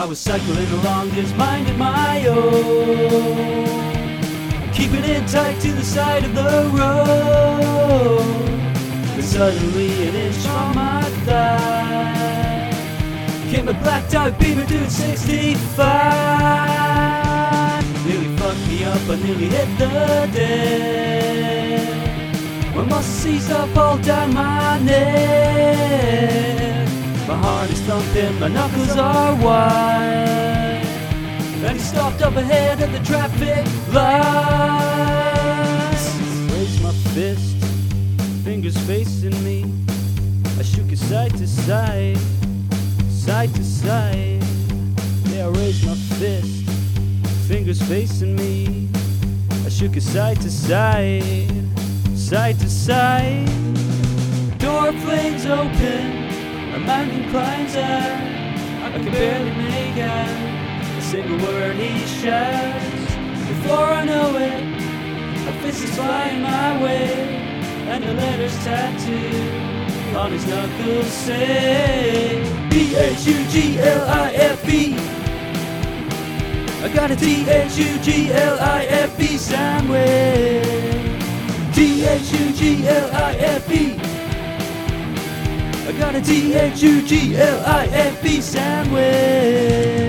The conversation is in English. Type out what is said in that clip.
I was cycling along, just minding my own, keeping it tight to the side of the road. But suddenly an inch from my thigh came a black dog Beamer doing 65. Nearly fucked me up, I nearly hit the deck. My muscles seized up all down my neck. My heart is thumping, my knuckles are white, and he stopped up ahead at the traffic lights. Raised my fist, fingers facing me. I shook it side to side, side to side. Yeah, I raised my fist, fingers facing me. I shook it side to side, side to side. Door flings open, a mountain climbs out. I can barely make out a single word he shouts. Before I know it, a fist is flying my way, and the letters tattooed on his knuckles say T-H-U-G-L-I-F-E. I got a T-H-U-G-L-I-F-E sandwich. T-H-U-G-L-I-F-E. I got a T-H-U-G-L-I-F-E sandwich.